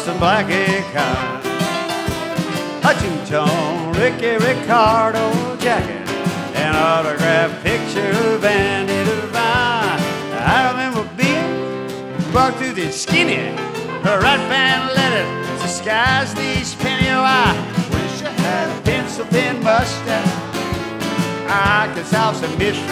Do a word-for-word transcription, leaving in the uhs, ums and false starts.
Boston Blackie car. A two-tone Ricky Ricardo jacket, an autographed picture of Andy Devine. I remember being walked through the skinny, her right band letter disguised these penny. Oh, I wish I had a pencil thin mustache. I could solve some mystery